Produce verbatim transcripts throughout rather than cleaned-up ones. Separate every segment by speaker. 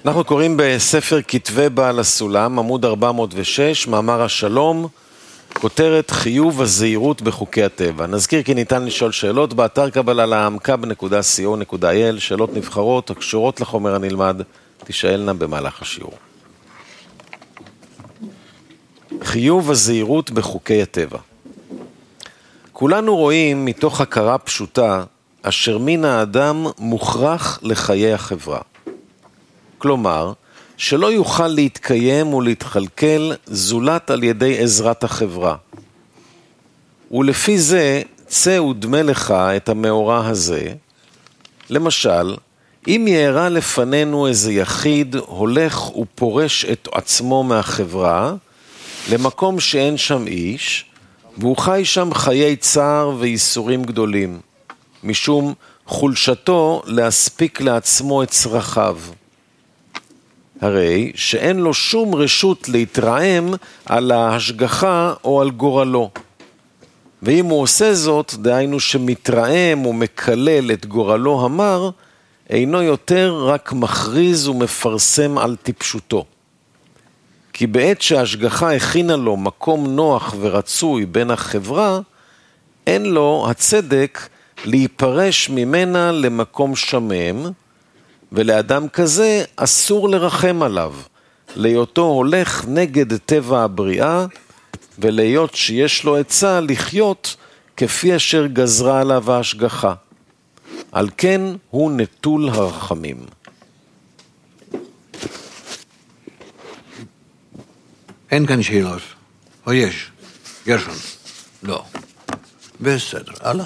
Speaker 1: אנחנו קוראים בספר כתבי בעל הסולם, עמוד ארבע מאות ושש, מאמר השלום, כותרת חיוב הזהירות בחוקי הטבע. נזכיר כי ניתן לשאול שאלות באתר קבלה לעם, קאב נקודה סי או נקודה איי אל, שאלות נבחרות הקשורות לחומר הנלמד, תשאלנה במהלך השיעור. חיוב הזהירות בחוקי הטבע. כולנו רואים מתוך הכרה פשוטה, אשר מן האדם מוכרח לחיי החברה. כלומר, שלא יוכל להתקיים ולהתחלקל זולת על ידי עזרת החברה. ולפי זה, צא ודמה לך את המאורע הזה. למשל, אם יארע לפנינו איזה יחיד הולך ופורש את עצמו מהחברה, למקום שאין שם איש, והוא חי שם חיי צער וייסורים גדולים, משום חולשתו להספיק לעצמו את צרכיו. הרי שאין לו שום רשות להתרעם על ההשגחה או על גורלו. ואם הוא עושה זאת, דהיינו שמתרעם ומקלל את גורלו המר, אינו יותר רק מכריז ומפרסם על טיפשותו. כי בעת שההשגחה הכינה לו מקום נוח ורצוי בין החברה, אין לו הצדק להיפרש ממנה למקום שמם, ולאדם כזה אסור לרחם עליו, להיותו הולך נגד טבע הבריאה, ולהיות שיש לו עצה לחיות כפי אשר גזרה עליו ההשגחה. על כן הוא נטול הרחמים.
Speaker 2: אין כאן שאלות, או יש? גרשון? לא. בסדר, הלאה.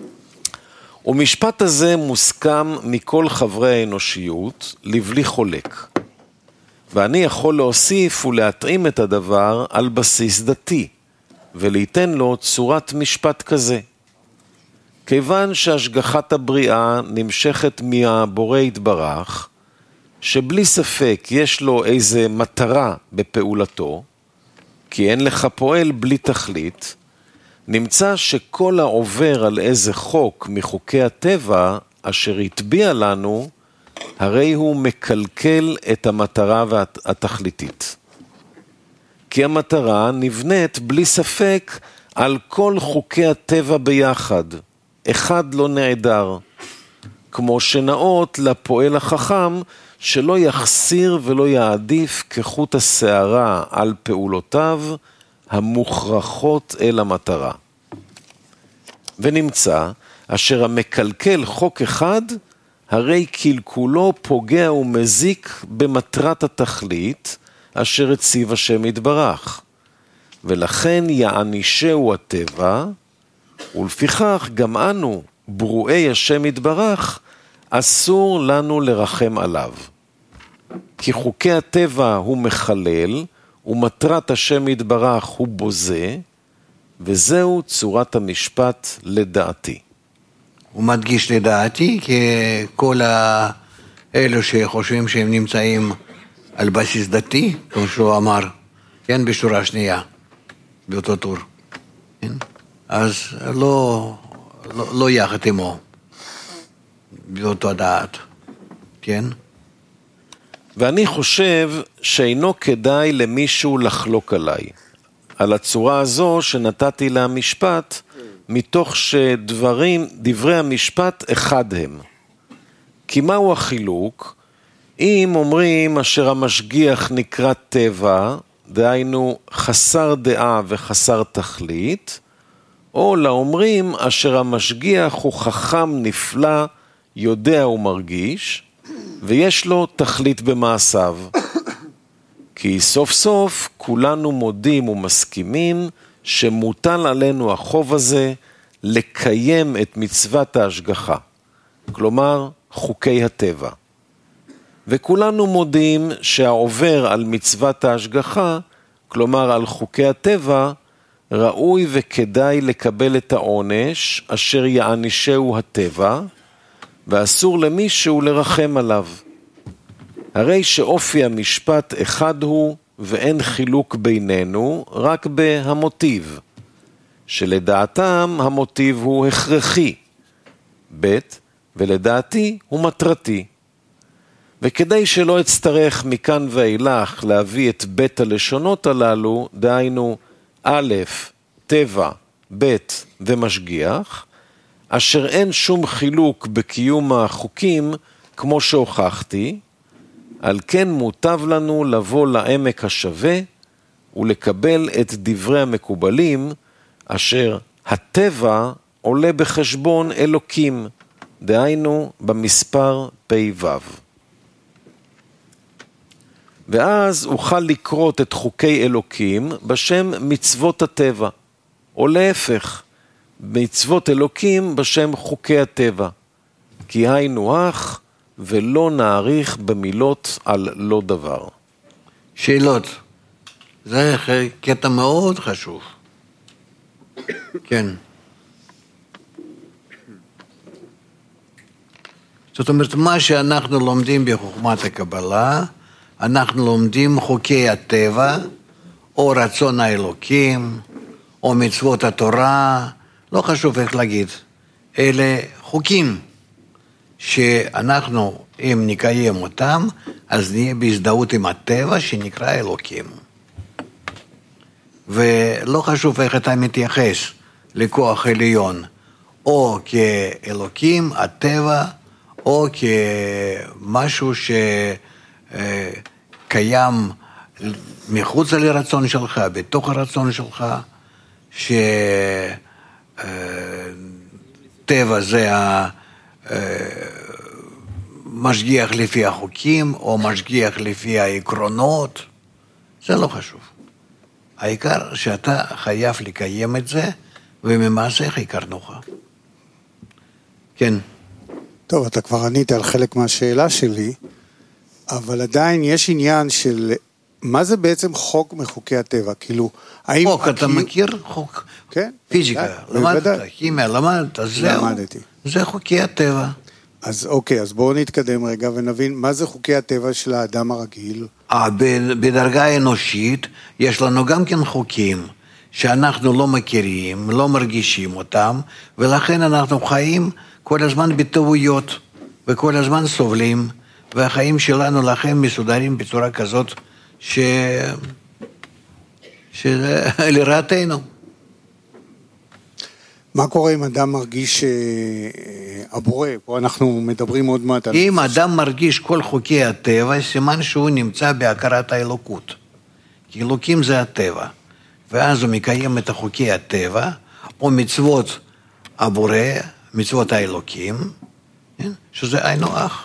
Speaker 1: ומשפט הזה מוסכם מכל חברי האנושיות לבלי חולק. ואני יכול להוסיף ולהתאים את הדבר על בסיס דתי, וליתן לו צורת משפט כזה. כיוון שהשגחת הבריאה נמשכת מהבורא יתברך, שבלי ספק יש לו איזה מטרה בפעולתו, כי אין לך פועל בלי תכלית, נמצא שכל העובר על איזה חוק מחוקי הטבע אשר יטביע לנו, הרי הוא מקלקל את המטרה והתכליתית. כי המטרה נבנית בלי ספק על כל חוקי הטבע ביחד, אחד לא נעדר, כמו שנאות לפועל החכם שלא יחסיר ולא יעדיף כחוט השערה על פעולותיו המוכרחות אל המטרה. ונמצא אשר המקלקל חוק אחד, הרי קלקולו פוגע ומזיק במטרת התכלית, אשר הציב השם יתברך. ולכן יענישהו הטבע, ולפיכך גם אנו, ברואי השם יתברך, אסור לנו לרחם עליו. כי חוקי הטבע הוא מחלל, ומטרת השם יתברך הוא בוזה, וזהו צורת המשפט לדעתי.
Speaker 2: הוא מדגיש לדעתי, כי כל האלו שחושבים שהם נמצאים על בסיס דתי, כמו שהוא אמר, כן, בשורה שנייה, באותו טור. כן? אז לא, לא, לא יחד עמו, באותו דעת, כן?
Speaker 1: ואני חושב שאינו כדאי למישהו לחלוק עליי, על הצורה הזו שנתתי למשפט, מתוך שדברים, דברי המשפט אחד הם. כי מהו החילוק? אם אומרים אשר המשגיח נקרא טבע, דהיינו חסר דעה וחסר תכלית, או לאומרים אשר המשגיח הוא חכם נפלא, יודע ומרגיש, ויש לו תכלית במעשיו. כי סוף סוף כולנו מודים ומסכימים שמוטל עלינו החוב הזה לקיים את מצוות ההשגחה, כלומר חוקי הטבע. וכולנו מודים שהעובר על מצוות ההשגחה, כלומר על חוקי הטבע, ראוי וכדאי לקבל את העונש אשר יענישהו הטבע, ואסור למישהו לרחם עליו. הרי שאופי המשפט אחד הוא ואין חילוק בינינו רק בהמוטיב, שלדעתם המוטיב הוא הכרחי, ב' ולדעתי הוא מטרתי. וכדי שלא אצטרך מכאן ואילך להביא את בית הלשונות הללו, דהיינו א', טבע, ב' ומשגיח, אשר אין שום חילוק בקיום החוקים כמו שהוכחתי, על כן מוטב לנו לבוא לעמק השווה ולקבל את דברי המקובלים, אשר הטבע עולה בחשבון אלוקים, דהיינו במספר פי וו. ואז אוכל לקרות את חוקי אלוקים בשם מצוות הטבע, או להפך, מצוות אלוקים בשם חוקי הטבע, כי היינו אח ולא נעריך במילות על לא דבר.
Speaker 2: שאלות. זה קטע מאוד חשוב. כן. זאת אומרת, מה שאנחנו לומדים בחוכמת הקבלה, אנחנו לומדים חוקי הטבע, או רצון האלוקים, או מצוות התורה, לא חשוב איך להגיד. אלה חוקים שאנחנו, אם נקיים אותם, אז נהיה בהזדהות עם הטבע שנקרא אלוקים. ולא חשוב איך אתה מתייחס לכוח עליון, או כאלוקים, הטבע, או כמשהו שקיים מחוץ לרצון שלך, בתוך הרצון שלך, שטבע זה המשגיח לפי החוקים, או משגיח לפי העקרונות, זה לא חשוב. העיקר שאתה חייב לקיים את זה, וממעשיך יקרנוך. כן.
Speaker 3: טוב, אתה כבר ענית על חלק מהשאלה שלי, אבל עדיין יש עניין של מה זה בעצם חוק מחוקי הטבע? כאילו, האם...
Speaker 2: חוק, אתה מכיר חוק?
Speaker 3: כן.
Speaker 2: פיזיקה, למדת, כימיה, למדת, אז זהו.
Speaker 3: למדתי.
Speaker 2: זה חוקי הטבע.
Speaker 3: אז אוקיי, אז בואו נתקדם רגע ונבין מה זה חוקי הטבע של האדם הרגיל.
Speaker 2: אה, בדרגה אנושית יש לנו גם כן חוקים שאנחנו לא מכירים, לא מרגישים אותם, ולכן אנחנו חיים כל הזמן בטעויות, וכל הזמן סובלים, והחיים שלנו לכן מסודרים בצורה כזאת ש... שלרעתנו.
Speaker 3: מה קורה אם אדם מרגיש הבורא? פה אנחנו מדברים עוד מעט.
Speaker 2: אם אדם מרגיש כל חוקי הטבע, סימן שהוא נמצא בהכרת האלוקות. כי אלוקים זה הטבע. ואז הוא מקיים את חוקי הטבע, או מצוות הבורא, מצוות האלוקים, שזה היינו אח.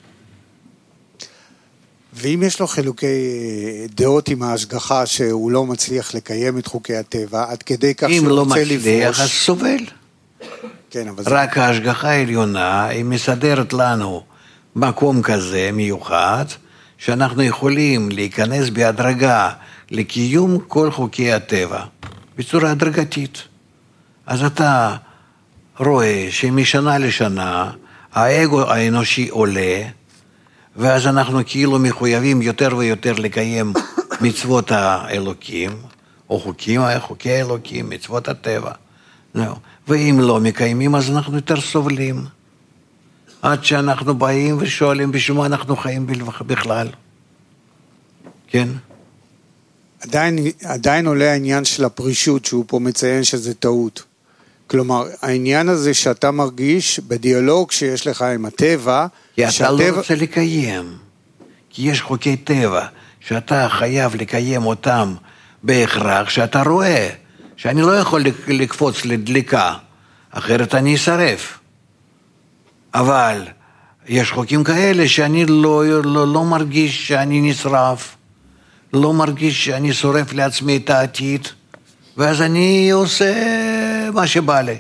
Speaker 3: ואם יש לו חילוקי דעות עם ההשגחה שהוא לא מצליח לקיים את חוקי הטבע, עד כדי כך שהוא רוצה לפרוש...
Speaker 2: אם לא מצליח, אז סובל.
Speaker 3: כן, אבל
Speaker 2: רק זה... ההשגחה העליונה, היא מסדרת לנו מקום כזה מיוחד, שאנחנו יכולים להיכנס בהדרגה לקיום כל חוקי הטבע, בצורה הדרגתית. אז אתה רואה שמשנה לשנה, האגו האנושי עולה, ואז אנחנו כאילו מחויבים יותר ויותר לקיים מצוות האלוקים, או חוקים, חוקי האלוקים, מצוות הטבע. ואם לא מקיימים, אז אנחנו יותר סובלים. עד שאנחנו באים ושואלים בשביל מה אנחנו חיים בכלל. כן?
Speaker 3: עדיין, עדיין עולה העניין של הפרישות, שהוא פה מציין שזה טעות. כלומר, העניין הזה שאתה מרגיש בדיאלוג שיש לך עם הטבע,
Speaker 2: כי אתה לא רוצה לקיים, כי יש חוקי טבע, שאתה חייב לקיים אותם בהכרח, שאתה רואה, שאני לא יכול לקפוץ לדליקה, אחרת אני אשרף. אבל יש חוקים כאלה שאני לא, לא, לא מרגיש שאני נשרף, לא מרגיש שאני שורף לעצמי את העתיד, ואז אני עושה מה שבא לי.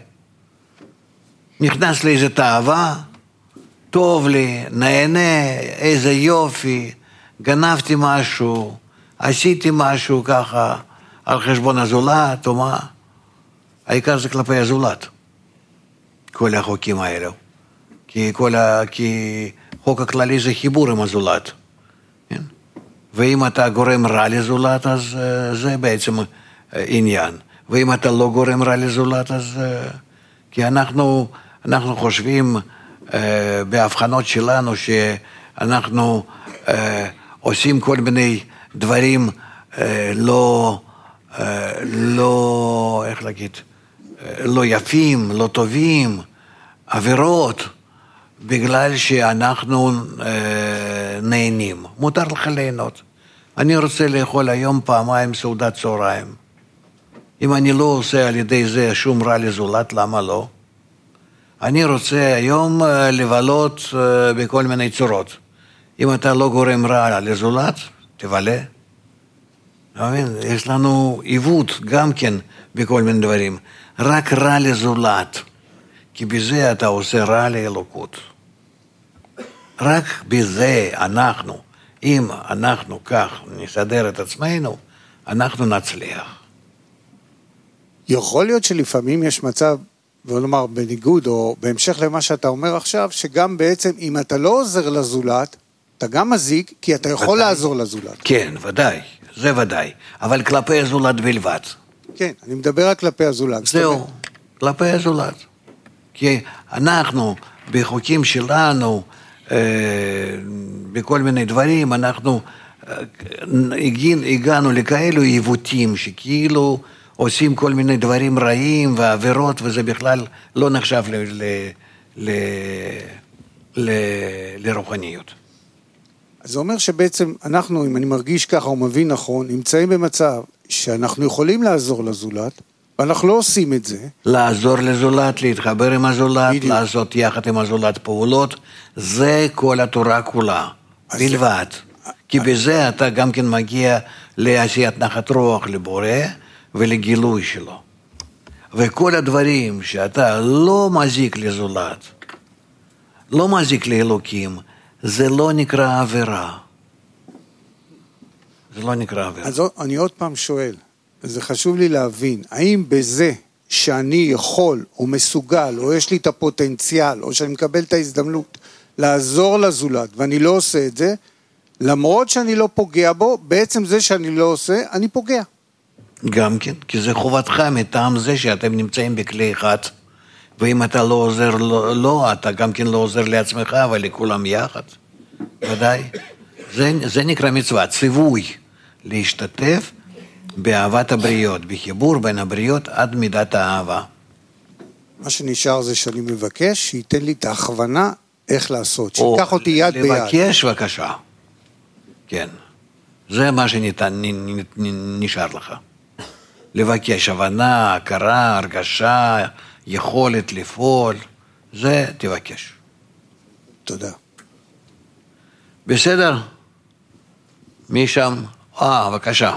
Speaker 2: נכנס לאיזו תאווה, טוב לי, נהנה, איזה יופי, גנבתי משהו, עשיתי משהו ככה, על חשבון הזולת, או מה? העיקר זה כלפי הזולת, כל החוקים האלו. כי, כל ה... כי חוק הכללי זה חיבור עם הזולת. כן? ואם אתה גורם רע לזולת, אז uh, זה בעצם uh, עניין. ואם אתה לא גורם רע לזולת, אז... Uh, כי אנחנו, אנחנו חושבים uh, בהבחנות שלנו אנחנו אה, עושים כל מיני דברים אה, לא, אה, לא, איך להגיד, אה, לא יפים, לא טובים, עבירות, בגלל שאנחנו אה, נהנים. מותר לך ליהנות. אני רוצה לאכול היום פעמיים סעודת צהריים. אם אני לא עושה על ידי זה שום רע לזולת, למה לא? אני רוצה היום לבלות בכל מיני צורות. אם אתה לא גורם רע לזולת, תבלה. יש לנו עיוות גם כן בכל מיני דברים. רק רע לזולת, כי בזה אתה עושה רע לאלוקות. רק בזה אנחנו, אם אנחנו כך נסדר את עצמנו, אנחנו נצליח.
Speaker 3: יכול להיות שלפעמים יש מצב, בוא נאמר בניגוד או בהמשך למה שאתה אומר עכשיו, שגם בעצם אם אתה לא עוזר לזולת, אתה גם מזיק, כי אתה יכול ודאי. לעזור לזולת.
Speaker 2: כן, ודאי, זה ודאי, אבל כלפי הזולת בלבד.
Speaker 3: כן, אני מדבר רק כלפי הזולת.
Speaker 2: זהו, כלפי הזולת. כי אנחנו בחוקים שלנו, בכל מיני דברים, אנחנו הגענו לכאלו עיוותים שכאילו עושים כל מיני דברים רעים ועבירות, וזה בכלל לא נחשב ל, ל, ל, ל, לרוחניות.
Speaker 3: אז זה אומר שבעצם אנחנו, אם אני מרגיש ככה או מבין נכון, נמצאים במצב שאנחנו יכולים לעזור לזולת, ואנחנו לא עושים את זה.
Speaker 2: לעזור לזולת, להתחבר עם הזולת, בדיוק. לעשות יחד עם הזולת פעולות, זה כל התורה כולה, בלבד. זה... כי בזה אתה גם כן מגיע לעשיית נחת רוח לבורא, ולגילוי שלו. וכל הדברים שאתה לא מזיק לזולת, לא מזיק לאלוקים, זה לא נקרא עבירה. זה לא נקרא עבירה.
Speaker 3: אז אני עוד פעם שואל, זה חשוב לי להבין, האם בזה שאני יכול או מסוגל, או יש לי את הפוטנציאל, או שאני מקבל את ההזדמנות לעזור לזולת, ואני לא עושה את זה, למרות שאני לא פוגע בו, בעצם זה שאני לא עושה, אני פוגע.
Speaker 2: גם כן, כי זה חובתך מטעם זה שאתם נמצאים בכלי אחד, ואם אתה לא עוזר לו, לא, אתה גם כן לא עוזר לעצמך, אבל לכולם יחד, ודאי. זה, זה נקרא מצווה, ציווי, להשתתף באהבת הבריות, בחיבור בין הבריות עד מידת האהבה.
Speaker 3: מה שנשאר זה שאני מבקש, שייתן לי את ההכוונה איך לעשות, שיקח אותי יד ביד.
Speaker 2: לבקש בבקשה, כן. זה מה שניתן, נשאר לך. לבקש הבנה, הכרה, הרגשה, יכולת לפעול, זה תבקש.
Speaker 3: תודה.
Speaker 2: בסדר? מי שם? אה, בבקשה.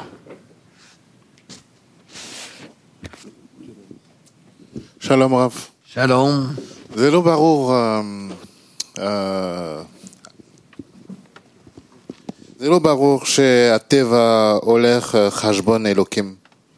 Speaker 4: שלום רב.
Speaker 2: שלום.
Speaker 4: זה לא ברור, אה, אה, זה לא ברור שהטבע הולך חשבון אלוקים.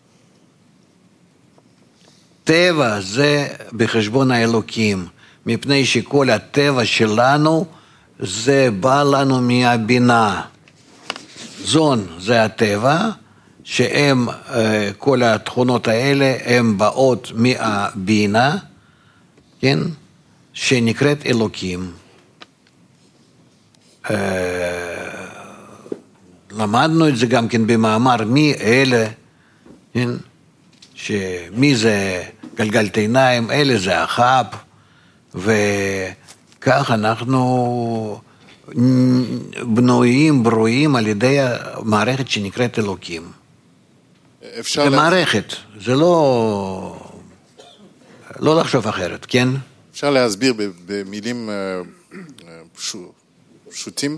Speaker 2: טבע זה בחשבון האלוקים, מפני שכל הטבע שלנו זה בא לנו מהבינה. זון זה הטבע, שהם, כל התכונות האלה, הם באות מהבינה, כן? שנקראת אלוקים. למדנו את זה גם כן במאמר, מי אלה, כן? שמי זה גלגל עיניים, אלה זה החב, וכך אנחנו בנויים, ברואים על ידי המערכת שנקראת אלוקים. זה מערכת, זה לא, לא לחשוב אחרת, כן?
Speaker 4: אפשר להסביר במילים פשוטים?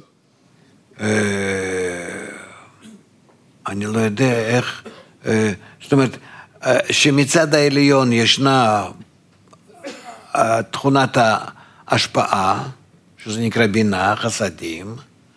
Speaker 2: אני לא יודע איך, זאת אומרת, שמצד העליון ישנה תכונת ההשפעה, שזה נקרא בינה, חסדים,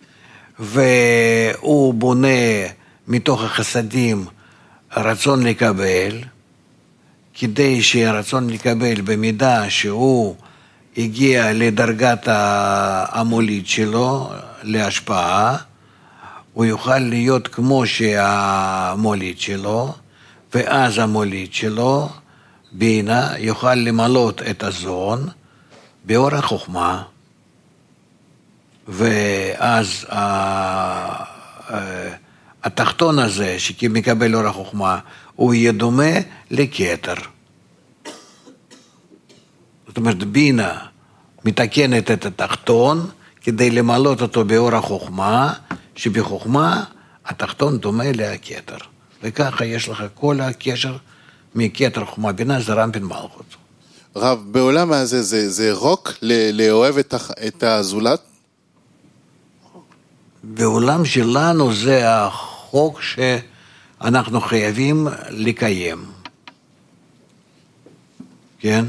Speaker 2: והוא בונה מתוך החסדים רצון לקבל, כדי שהרצון לקבל במידה שהוא הגיע לדרגת המוליד שלו, להשפעה, הוא יוכל להיות כמו שהמוליד שלו, ואז המוליד שלו, בינה, יוכל למלות את הזון באור החוכמה. ואז התחתון הזה שמקבל אור החוכמה, הוא יהיה דומה לכתר. זאת אומרת, בינה מתקנת את התחתון כדי למלות אותו באור החוכמה, שבחוכמה התחתון דומה לכתר. וככה יש לך כל הקשר מכתר חוכמה בינה, זה רמפין מלכות.
Speaker 4: רב, בעולם הזה זה, זה רוק לאוהב את, את הזולת?
Speaker 2: בעולם שלנו זה החוק שאנחנו חייבים לקיים. כן?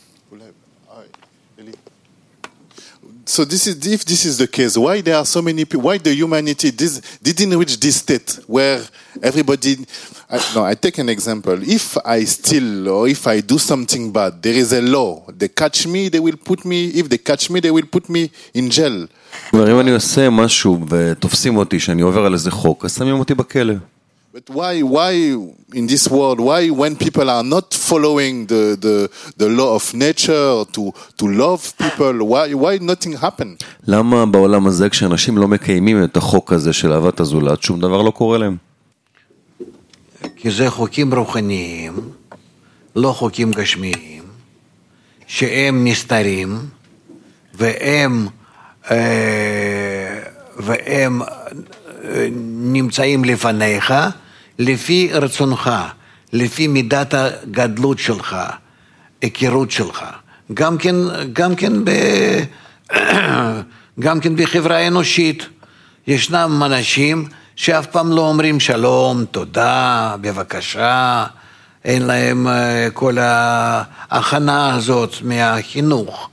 Speaker 4: So this is, if this is the case, why there are so many people, why the humanity this, didn't reach this state where everybody, I, no, I take an example. If I steal or if I do something bad, there is a law. They catch me, they will put me, if they catch me, they will put me in jail.
Speaker 5: אם אני עושה משהו ותופסים אותי שאני עובר על איזה חוק, אז שמים אותי בכלא.
Speaker 4: But why, why in this world, why when people are not following the, the, the law of nature to, to love people, why, why nothing happen?
Speaker 5: למה בעולם הזה כשאנשים לא מקיימים את החוק הזה של אהבת הזולת, שום דבר לא קורה להם?
Speaker 2: כי זה חוקים רוחניים, לא חוקים גשמיים, שהם מסתרים, והם, והם נמצאים לפניך, לפי רצונך, לפי מידת הגדלות שלך, הכירות שלך. גם כן, גם כן, ב, גם כן בחברה האנושית. ישנם אנשים שאף פעם לא אומרים שלום, תודה, בבקשה, אין להם כל ההכנה הזאת מהחינוך.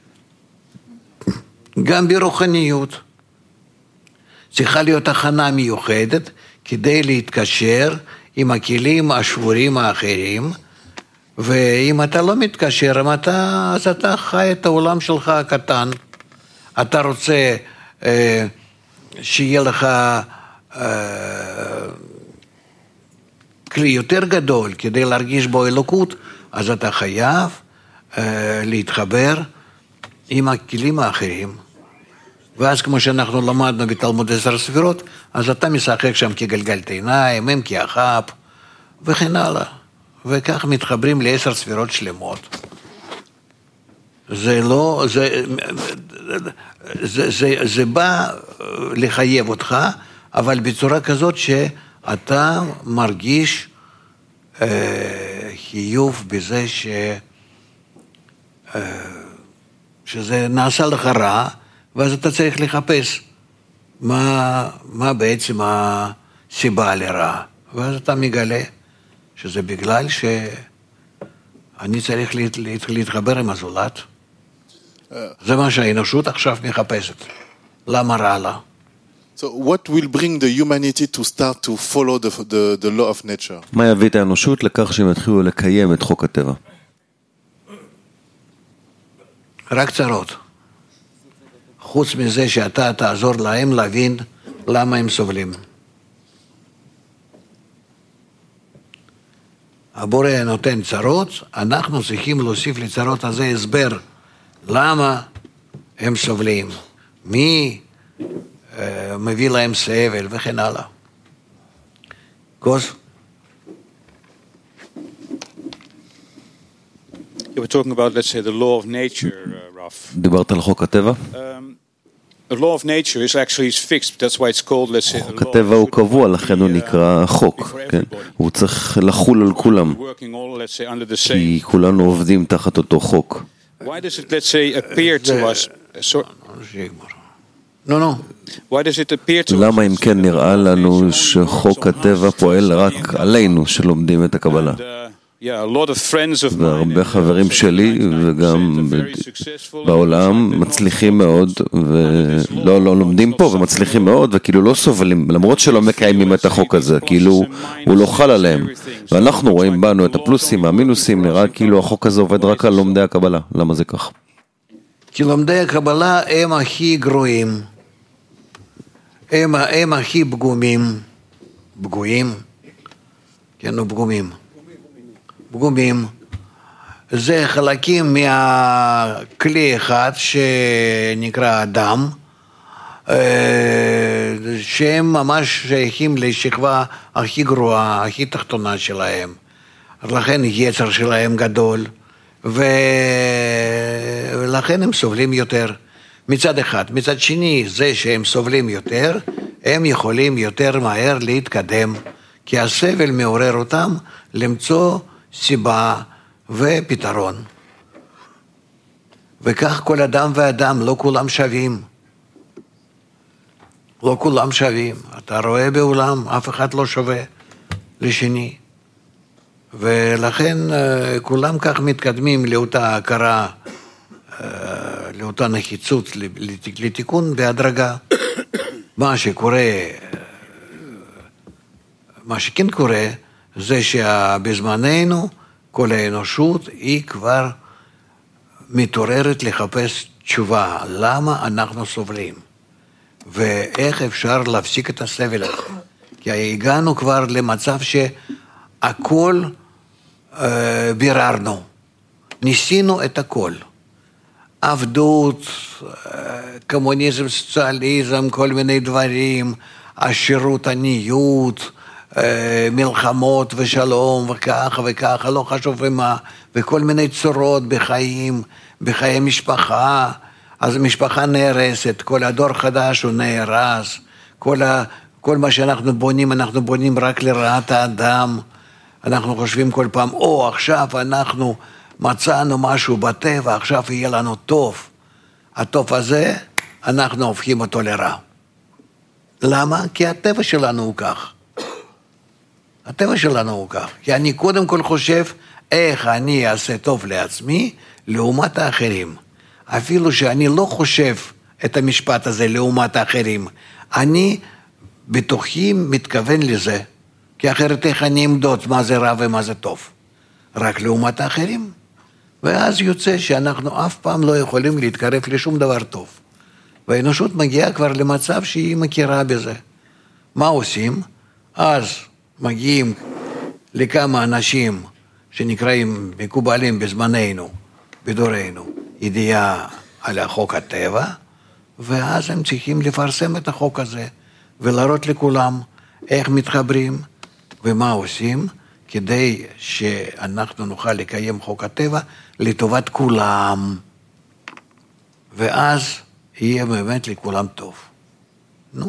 Speaker 2: גם ברוחניות. צריכה להיות הכנה מיוחדת כדי להתקשר עם הכלים השבורים האחרים, ואם אתה לא מתקשר, אם אתה, אז אתה חי את העולם שלך הקטן. אתה רוצה אה, שיהיה לך אה, כלי יותר גדול כדי להרגיש בו אלוקות, אז אתה חייב אה, להתחבר עם הכלים האחרים. ואז כמו שאנחנו למדנו בתלמוד עשר ספירות, אז אתה משחק שם כגלגלת עיניים, הם כאחאב, וכן הלאה. וכך מתחברים לעשר ספירות שלמות. זה לא, זה, זה, זה, זה בא לחייב אותך, אבל בצורה כזאת שאתה מרגיש אה, חיוב בזה ש, אה, שזה נעשה לך רע, ואז אתה צריך לחפש מה, מה בעצם הסיבה לרע. ואז אתה מגלה שזה בגלל שאני צריך להת, להת, להתחבר עם הזולת. זה מה שהאנושות עכשיו מחפשת. למה רע לה?
Speaker 4: So what will bring the humanity to start to follow the, the, the law of nature?
Speaker 5: מה יביא את האנושות לכך שהם יתחילו לקיים את חוק הטבע?
Speaker 2: רק צרות. חוץ מזה שאתה תעזור להם להבין למה הם סובלים. הבורא נותן צרות, אנחנו צריכים להוסיף לצרות הזה הסבר. למה הם סובלים? מי אה, מביא להם סבל וכן הלאה. כוס?
Speaker 6: You were talking about, let's say, the law of nature, uh, Raf.
Speaker 5: דיברת על חוק הטבע?
Speaker 6: Um, the law of nature is actually is fixed. That's why it's called, let's say,
Speaker 5: חוק הטבע הוא קבוע, לכן הוא נקרא חוק, כן? הוא צריך לחול על כולם, כי כולנו עובדים תחת אותו חוק.
Speaker 6: Why does it, let's say, appear to us?
Speaker 2: לא, לא.
Speaker 6: Why does it appear to us?
Speaker 5: למה אם כן נראה לנו שחוק הטבע פועל רק עלינו שלומדים את הקבלה? והרבה חברים שלי וגם בעולם מצליחים מאוד ולא לא לומדים פה ומצליחים מאוד וכאילו לא סובלים, למרות שלא מקיימים את החוק הזה, כאילו הוא לא חל עליהם. ואנחנו רואים בנו את הפלוסים, המינוסים, נראה כאילו החוק הזה עובד רק על לומדי הקבלה. למה זה כך?
Speaker 2: כי לומדי הקבלה הם הכי גרועים, הם, הם הכי פגומים, פגועים, כן, פגומים. פגומים, זה חלקים מהכלי אחד שנקרא אדם, שהם ממש שייכים לשכבה הכי גרועה, הכי תחתונה שלהם. לכן יצר שלהם גדול, ו... ולכן הם סובלים יותר. מצד אחד. מצד שני, זה שהם סובלים יותר, הם יכולים יותר מהר להתקדם, כי הסבל מעורר אותם למצוא סיבה ופתרון. וכך כל אדם ואדם, לא כולם שווים. לא כולם שווים. אתה רואה בעולם, אף אחד לא שווה לשני. ולכן כולם כך מתקדמים לאותה הכרה, לאותה נחיצות, לתיקון בהדרגה. מה שקורה, מה שכן קורה, זה שבזמננו כל האנושות היא כבר מתעוררת לחפש תשובה, למה אנחנו סובלים, ואיך אפשר להפסיק את הסבל הזה. כי הגענו כבר למצב שהכל אה, ביררנו, ניסינו את הכל. עבדות, קומוניזם, סוציאליזם, כל מיני דברים, השירות, עניות, מלחמות ושלום וככה וככה, לא חשוב ומה, וכל מיני צורות בחיים, בחיי משפחה, אז המשפחה נהרסת, כל הדור חדש הוא נהרס, כל, ה, כל מה שאנחנו בונים, אנחנו בונים רק לרעת האדם, אנחנו חושבים כל פעם, או עכשיו אנחנו מצאנו משהו בטבע, עכשיו יהיה לנו טוב. הטוב הזה, אנחנו הופכים אותו לרע. למה? כי הטבע שלנו הוא כך. הטבע שלנו הוא כך. כי אני קודם כל חושב, איך אני אעשה טוב לעצמי, לעומת האחרים. אפילו שאני לא חושב את המשפט הזה לעומת האחרים. אני בתוכי מתכוון לזה. כי אחרת איך אני אמדוד מה זה רע ומה זה טוב. רק לעומת האחרים. ואז יוצא שאנחנו אף פעם לא יכולים להתקרב לשום דבר טוב. והאנושות מגיעה כבר למצב שהיא מכירה בזה. מה עושים? אז מגיעים לכמה אנשים שנקראים מקובלים בזמננו, בדורנו, ידיעה על החוק הטבע, ואז הם צריכים לפרסם את החוק הזה, ולהראות לכולם איך מתחברים ומה עושים, כדי שאנחנו נוכל לקיים חוק הטבע לטובת כולם, ואז יהיה באמת לכולם טוב. נו.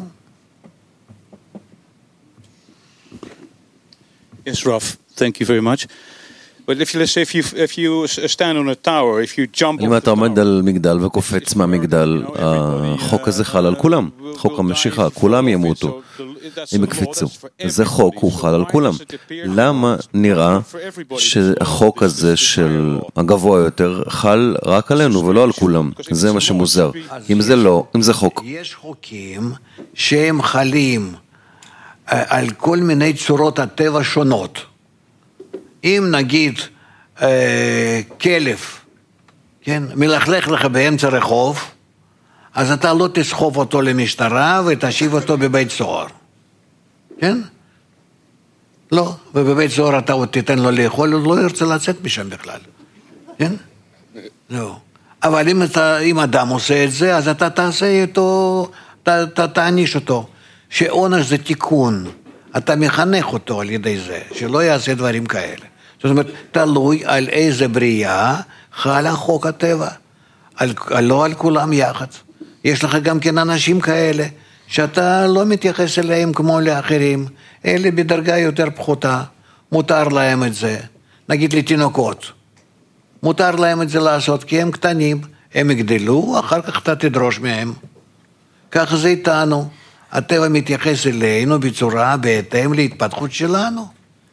Speaker 6: Yes, Ralph, thank you very much. But if you, let's say, if you, if you stand on a tower, if you jump
Speaker 5: אם אתה עומד על מגדל וקופץ מהמגדל, החוק הזה חל על כולם, חוק המשיכה, כולם ימותו, אם יקפיצו. זה חוק, הוא חל על כולם. למה נראה שהחוק הזה של הגבוה יותר חל רק עלינו ולא על כולם? זה מה שמוזר. אם זה לא, אם זה חוק.
Speaker 2: יש חוקים שהם חלים על כל מיני צורות הטבע שונות. אם נגיד אה, כלב, כן, מלכלך לך באמצע רחוב, אז אתה לא תסחוב אותו למשטרה ותשיב אותו בבית סוהר. כן? לא, ובבית סוהר אתה עוד תיתן לו לאכול, הוא לא ירצה לצאת משם בכלל. כן? לא. אבל אם, אתה, אם אדם עושה את זה, אז אתה תעשה אותו, ת, ת, תעניש אותו. שעונש זה תיקון. אתה מחנך אותו על ידי זה, שלא יעשה דברים כאלה. זאת אומרת, תלוי על איזה בריאה חל החוק הטבע. על, לא על כולם יחד. יש לך גם כן אנשים כאלה, שאתה לא מתייחס אליהם כמו לאחרים, אלה בדרגה יותר פחותה, מותר להם את זה. נגיד לתינוקות, מותר להם את זה לעשות, כי הם קטנים, הם יגדלו, אחר כך אתה תדרוש מהם. ככה זה איתנו. הטבע מתייחס אלינו בצורה בהתאם להתפתחות שלנו.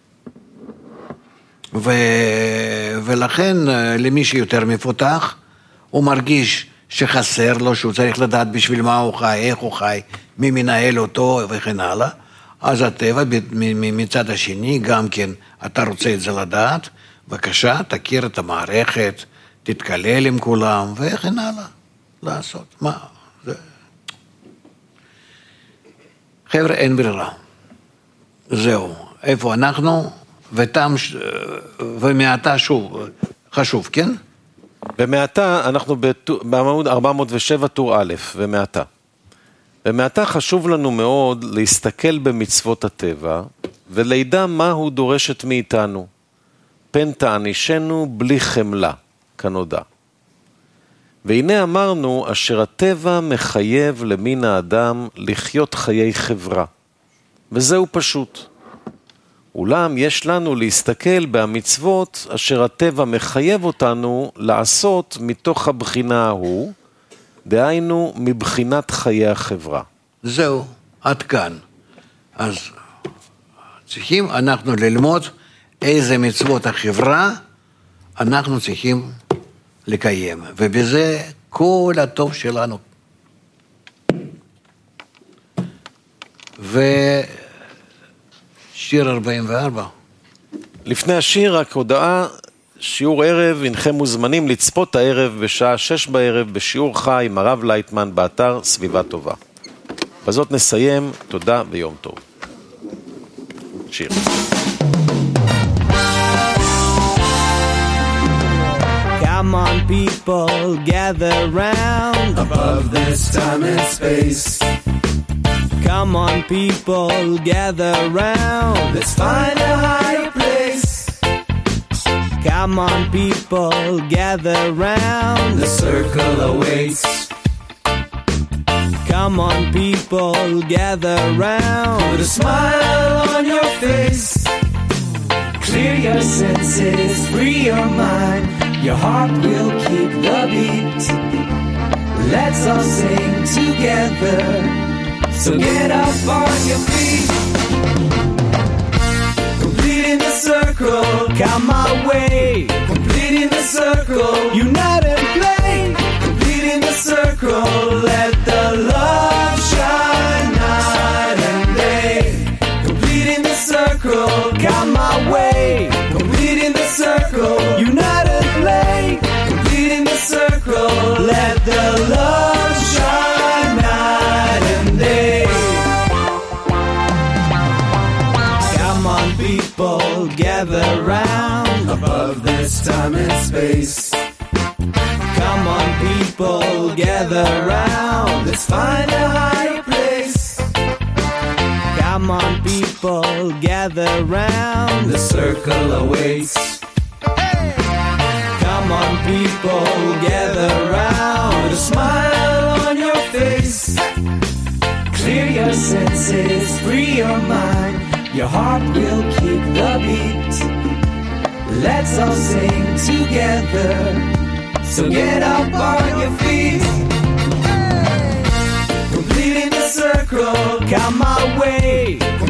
Speaker 2: ו... ולכן למי שיותר מפותח, הוא מרגיש שחסר לו, שהוא צריך לדעת בשביל מה הוא חי, איך הוא חי, מי מנהל אותו וכן הלאה. אז הטבע מצד השני, גם כן, אתה רוצה את זה לדעת, בבקשה, תכיר את המערכת, תתקלל עם כולם וכן הלאה. לעשות, מה? זה... חבר'ה, אין ברירה. זהו. איפה אנחנו? ותם, ומעתה שוב, חשוב, כן?
Speaker 1: ומעתה, אנחנו בעמוד ארבע מאות ושבע טור א', ומעתה. ומעתה חשוב לנו מאוד להסתכל במצוות הטבע, ולידע מה הוא דורשת מאיתנו. פן תענישנו בלי חמלה, כנודע. והנה אמרנו, אשר הטבע מחייב למין האדם לחיות חיי חברה. וזהו פשוט. אולם יש לנו להסתכל במצוות אשר הטבע מחייב אותנו לעשות מתוך הבחינה ההוא, דהיינו מבחינת חיי החברה.
Speaker 2: זהו, עד כאן. אז צריכים אנחנו ללמוד איזה מצוות החברה אנחנו צריכים לקיים, ובזה כל הטוב שלנו. ושיר ארבעים וארבע.
Speaker 1: לפני השיר רק הודעה, שיעור ערב, אינכם מוזמנים לצפות הערב בשעה שש בערב בשיעור חי עם הרב לייטמן באתר סביבה טובה. בזאת נסיים, תודה ויום טוב. שיר.
Speaker 7: Come on people, gather round
Speaker 8: above this time and space.
Speaker 7: Come on people, gather round,
Speaker 8: let's find a higher place.
Speaker 7: Come on people, gather round,
Speaker 8: the circle awaits.
Speaker 7: Come on people, gather round,
Speaker 8: put a smile on your face. Clear your senses, free your mind. Your heart will keep the beat. Let's all sing together. So get up on your feet. Completing the circle,
Speaker 7: come my way.
Speaker 8: Completing the circle,
Speaker 7: unite and play.
Speaker 8: Completing the circle, let the love shine night and day. Completing the circle,
Speaker 7: come my way.
Speaker 8: Completing the circle,
Speaker 7: unite and play.
Speaker 8: Completing the circle,
Speaker 7: let the love
Speaker 8: shine night and day.
Speaker 7: Come on people, gather round
Speaker 8: above this time and space.
Speaker 7: Come on people, gather round,
Speaker 8: let's find a higher place.
Speaker 7: Come on people, gather round,
Speaker 8: the circle awaits.
Speaker 7: Come on people, gather round,
Speaker 8: put a smile on your face. Clear your senses, free your mind. Your heart will keep the beat. Let's all sing together. So get up on your feet. Completing the circle,
Speaker 7: come my way.